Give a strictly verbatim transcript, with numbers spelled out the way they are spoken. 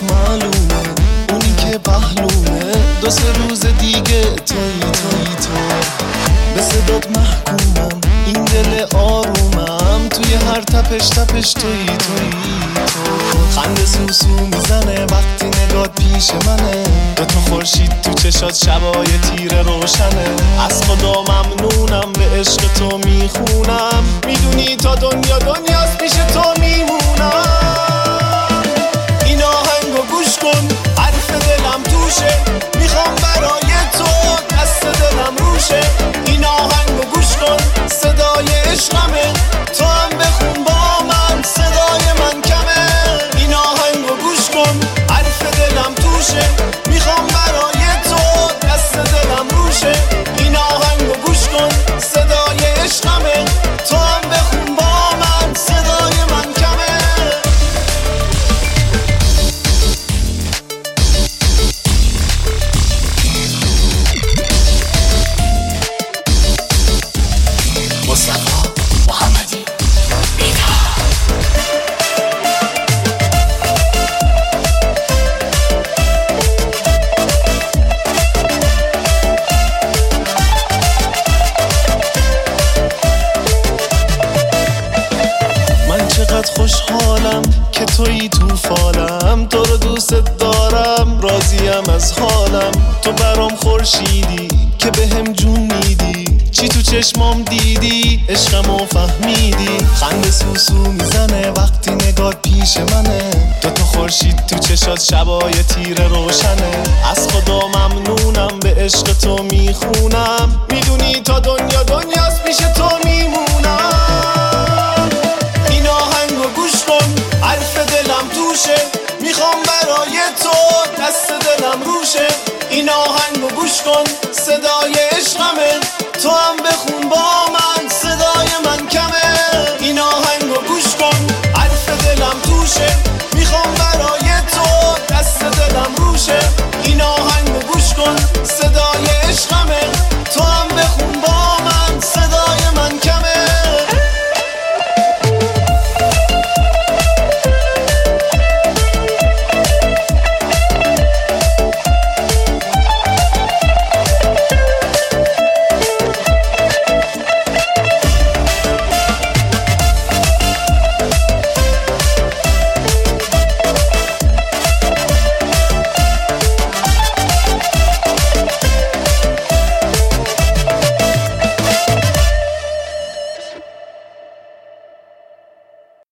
معلومه اونی که پهلومه، دو سه روز دیگه توی توی تو به صدات محکومم، این دل آرومم توی هر تپش تپش توی توی تو. خنده سوسو میزنه وقتی نگات پیش منه، دو تا خورشید تو چشات شبای تیره روشنه. از خدا ممنونم به عشق تو میخونم، میدونی تا دنیا دنیاست پیش تو میمونم. این آهنگو گوش کن حرف دلم توشه، میخوام برای تو دست دلم روشه. این آهنگو گوش کن صدای عشقمه، تو هم بخون با من صدای من کمه. این آهنگو گوش کن حرف دلم توشه، میخوام برای تو دست دلم روشه. این آهنگو گوش کن صدای عشقمه، تو هم بخون با من صدای من کمه. مصطفی محمدی من چقدر خوشحالم که تویی تو فالم، تو رو دوست دارم راضیم از حالم. تو برام خورشیدی که به هم جون میدی، چی تو چشمام دیدی عشقمو فهمیدی. خنده سوسو میزنه وقتی نگات پیش منه، دو تا خورشید تو چشات شبای تیره روشنه. از خدا ممنونم به عشق تو میخونم، میدونی تا دنیا دنیاست پیش تو میمونم. این آهنگو گوش کن حرف دلم توشه، میخوام برای تو دست دلم روشه. این آهنگو گوش کن صدای عشقمه، تو هم بخون با من صدای من کمه. این آهنگو گوش کن حرف دلم توشه، میخوام برای تو دست دلم روشه.